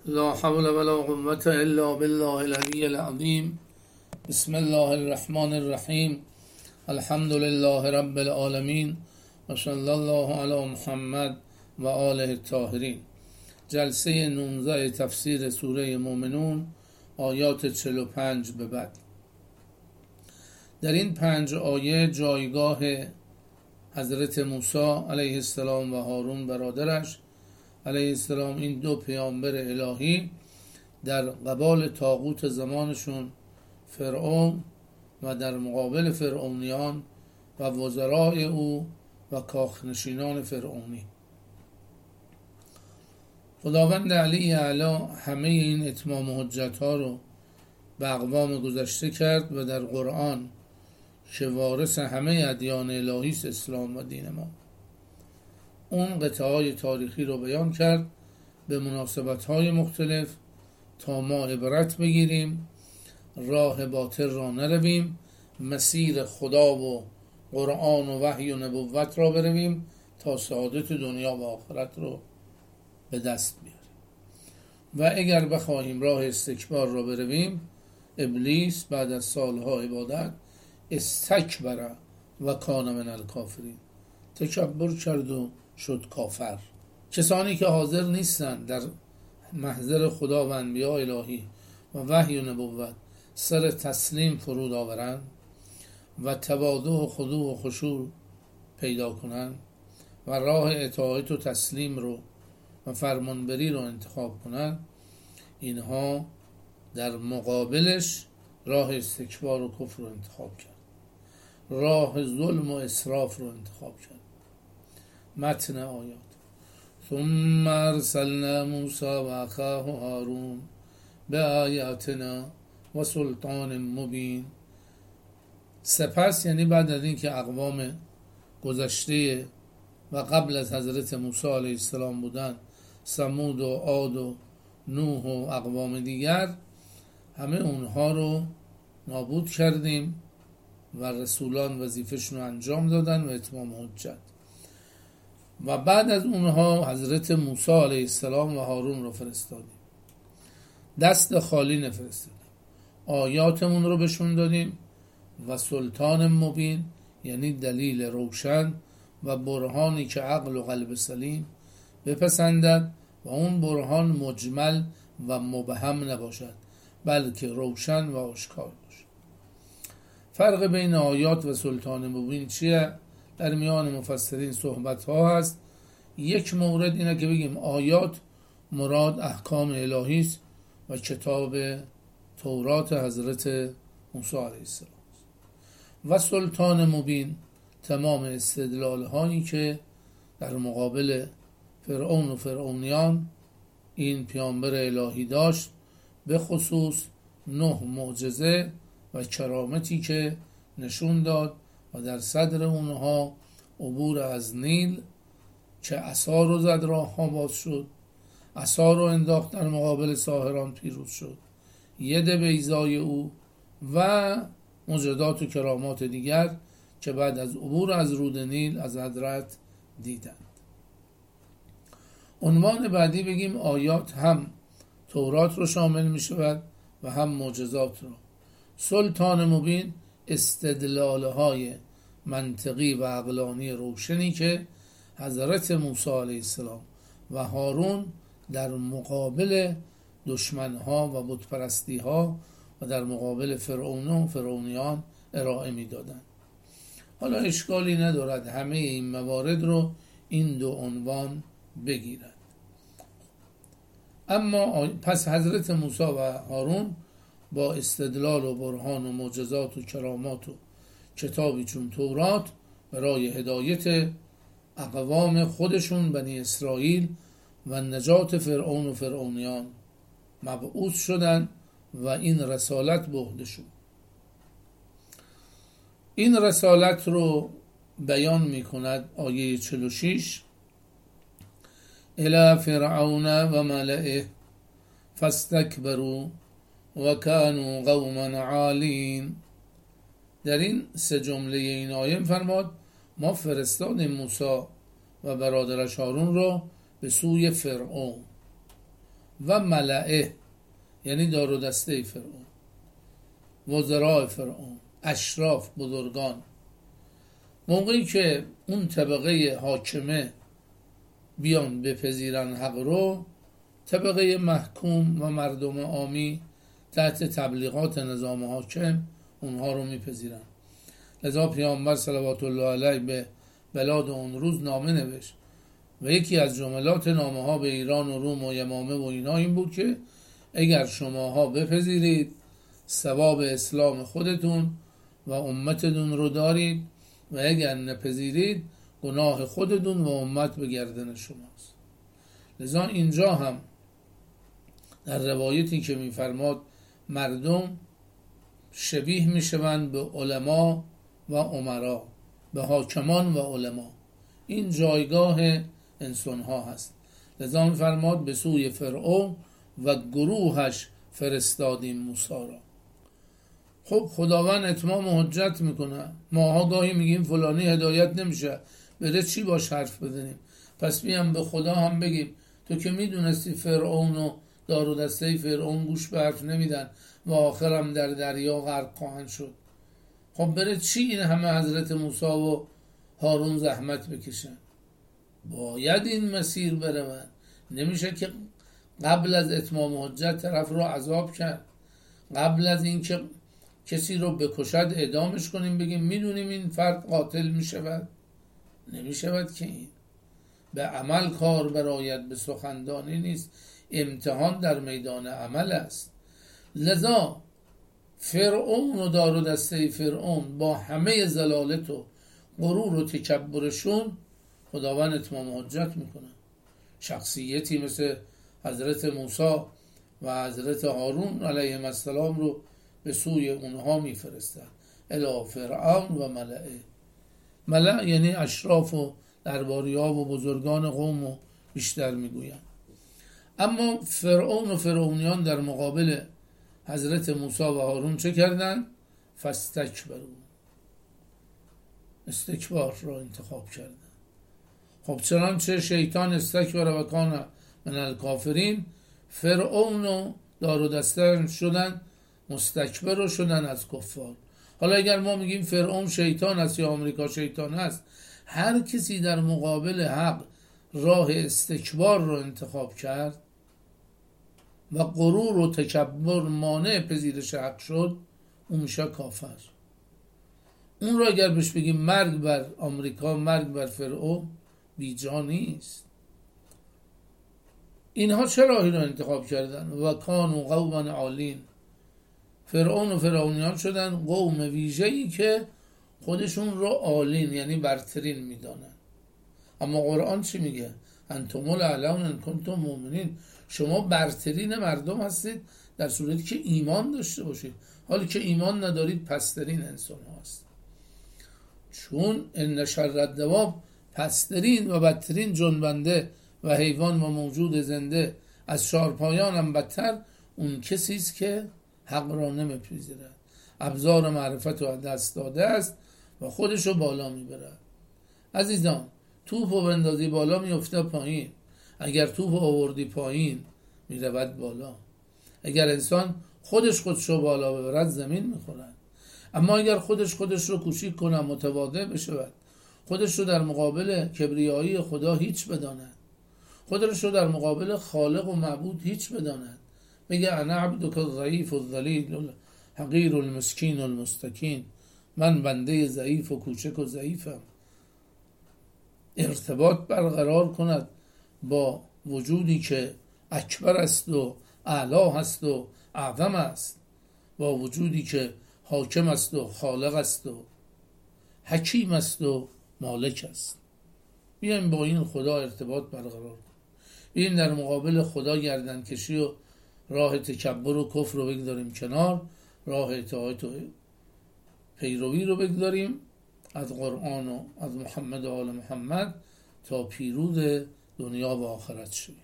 لا حول ولا قوة إلا بالله العلي العظيم. بسم الله الرحمن الرحیم. الحمد لله رب العالمین و صلی الله علی محمد و آله الطاهرین. جلسه 19 تفسیر سوره مومنون، آیات 45 به بعد. در این 5 آیه جایگاه حضرت موسی علیه السلام و هارون برادرش علیه السلام، این دو پیامبر الهی، در قبال طاغوت زمانشون فرعون و در مقابل فرعونیان و وزرای او و کاخنشینان فرعونی. خداوند علی اعلی همه این اتمام حجت ها رو به اقوام گذشته کرد و در قرآن که وارث همه ادیان الهی است، اسلام و دین ما، اون قطعه های تاریخی رو بیان کرد به مناسبت های مختلف تا ما عبرت بگیریم، راه باطل را نرویم، مسیر خدا و قرآن و وحی و نبوت را برویم تا سعادت دنیا و آخرت رو به دست بیاریم. و اگر بخواهیم راه استکبار را برویم، ابلیس بعد از سالها عبادت استکبر و کان من الکافرین، تکبر کرد و شد کافر. کسانی که حاضر نیستند در محضر خدا و انبیاء الهی و وحی و نبوت سر تسلیم فرود آورند و تواضع و خضوع و خشوع پیدا کنند و راه اطاعت و تسلیم رو و فرمانبری رو انتخاب کنند، اینها در مقابلش راه استکبار و کفر رو انتخاب کرد، راه ظلم و اسراف رو انتخاب کرد. متن آیات: ثم ارسلنا موسی و اخاه هارون بآیاتنا و سلطان مبین. سپس، یعنی بعد از این که اقوام گذشته و قبل از حضرت موسی علیه السلام بودن، ثمود و عاد و نوح و اقوام دیگر، همه اونها رو نابود کردیم و رسولان وظیفه‌شون رو انجام دادن و اتمام حجت. و بعد از اونها حضرت موسی علیه السلام و هارون رو فرستادیم، دست خالی نفرستادیم، آیاتمون رو بهشون دادیم و سلطان مبین، یعنی دلیل روشن و برهانی که عقل و قلب سلیم بپسندد و اون برهان مجمل و مبهم نباشد، بلکه روشن و آشکار باشد. فرق بین آیات و سلطان مبین چیه؟ در میان مفسرین صحبت ها هست. یک مورد اینه که بگیم آیات مراد احکام الهی است و کتاب تورات حضرت موسی علیه السلام است، و سلطان مبین تمام استدلال هایی که در مقابل فرعون و فرعونیان این پیامبر الهی داشت، به خصوص 9 معجزه و کرامتی که نشون داد و در صدر اونها عبور از نیل که عصا رو زد، راه ها باز شد، عصا رو انداخت در مقابل ساحران، پیروز شد، ید بیضای او و معجزات و کرامات دیگر که بعد از عبور از رود نیل از حضرت دیدند. عنوان بعدی بگیم آیات هم تورات رو شامل می شود و هم معجزات رو. سلطان مبین استدلال های منطقی و عقلانی روشنی که حضرت موسی علیه السلام و هارون در مقابل دشمنها و بتپرستی ها و در مقابل فرعون و فرعونیان ارائه می دادن. حالا اشکالی ندارد همه این موارد رو این دو عنوان بگیرد. اما پس حضرت موسی و هارون با استدلال و برهان و معجزات و کرامات و کتابی چون تورات برای هدایت اقوام خودشون بنی اسرائیل و نجات فرعون و فرعونیان مبعوث شدن و این رسالت به عهده شد. این رسالت رو بیان می کند آیه 46: الی فرعون و ملئه فاستکبروا و کانوا قوما عالین. در این 3 جمله این آیه فرماد ما فرستادیم موسی و برادرش هارون رو به سوی فرعون و ملئه یعنی دار و دسته فرعون، وزراء فرعون، اشراف، بزرگان. موقعی که اون طبقه حاکمه بیان بپذیرن حق رو، طبقه محکوم و مردم عامی تحت تبلیغات نظام حاکم اونها رو میپذیرن. لذا پیامبر صلوات الله علیه به بلاد اون روز نامه نوشت و یکی از جملات نامه ها به ایران و روم و یمامه و اینا این بود که اگر شماها بپذیرید ثواب اسلام خودتون و امتتون رو دارید و اگر نپذیرید گناه خودتون و امت به گردن شماست. لذا اینجا هم در روایتی که میفرماد مردم شبیه میشوند به علما و امرا، به حاکمان و علما. این جایگاه انسان ها هست. لذا میفرماد به سوی فرعون و گروهش فرستادیم موسی را. خب خداوند اتمام حجت میکنه. ماها گاهی میگیم فلانی هدایت نمیشه، بره چی باش حرف بزنیم؟ پس بیام به خدا هم بگیم تو که میدونستی فرعون و دار و دسته فرعون گوش به حرف نمیدن و آخرم در دریا غرق خواهند شد. خب بره چی این همه حضرت موسی و هارون زحمت بکشن؟ باید این مسیر بره. من نمیشه که قبل از اتمام حجت طرف رو عذاب کرد، قبل از این که کسی رو بکشد اعدامش کنیم بگیم میدونیم این فرد قاتل میشود. نمیشود که این به عمل کار براید، به سخندانی نیست. امتحان در میدان عمل است. لذا فرعون و دار و دسته فرعون با همه ضلالت و غرور و تکبرشون خداوند اتمام حجت میکنه. شخصیتی مثل حضرت موسی و حضرت هارون علیهم السلام رو به سوی اونها میفرستن، الی فرعون و ملئه. ملأ یعنی اشراف و درباری‌ها و بزرگان قوم و بیشتر میگوین. اما فرعون و فرعونیان در مقابل حضرت موسی و هارون چه کردن؟ فاستکبروا، استکبار را انتخاب کردن. خب چنانچه شیطان استکبر و کان من الکافرین، فرعون و دار و دسته شدن مستکبر و شدن از کفار. حالا اگر ما میگیم فرعون شیطان است یا آمریکا شیطان است، هر کسی در مقابل حق راه استکبار رو انتخاب کرد و غرور و تکبر مانع پذیرش حق شد، اون میشه کافر. اون رو اگر بهش بگیم مرگ بر آمریکا، مرگ بر فرعون، بیجا نیست. اینها چه راهی رو انتخاب کردن؟ و کانوا قوما عالین. فرعون و فرعونیان شدن قوم ویژه‌ای که خودشون رو عالین یعنی برترین میدانن. اما قرآن چی میگه؟ انتم الاعلون ان کنتم مؤمنین. شما برترین مردم هستید در صورتی که ایمان داشته باشید. حالی که ایمان ندارید پسترین انسان هست. چون ان شر الدواب، پسترین و بدترین جنبنده و حیوان و موجود زنده از چارپایان هم بدتر اون کسی است که حق را نمیپذیرد، ابزار معرفت رو دست داده است و خودش رو بالا میبرد. عزیزان توپ رو بندازی بالا میفته پایین، اگر توپ رو آوردی پایین میرود بالا. اگر انسان خودش رو بالا ببرد زمین میخورد. اما اگر خودش رو کوچیک کنه، متواضع بشود، خودش رو در مقابل کبریایی خدا هیچ بداند، خودش رو در مقابل خالق و معبود هیچ بداند، میگه انا عبدک الضعیف الذلیل الحقیر المسکین المستکین، من بنده ضعیف و کوچک و ضعیفم. ارتباط برقرار کند با وجودی که اکبر است و اعلی هست و اعظم است، با وجودی که حاکم است و خالق است و حکیم است و مالک است. بیایم با این خدا ارتباط برقرار کنیم. بیایم در مقابل خدا گردن کشی و راه تکبر و کفر رو بگذاریم کنار، راه اطاعت و پیروی رو بگذاریم از قرآن و از محمد و آل محمد تا پیروز دنیا و آخرت شویم.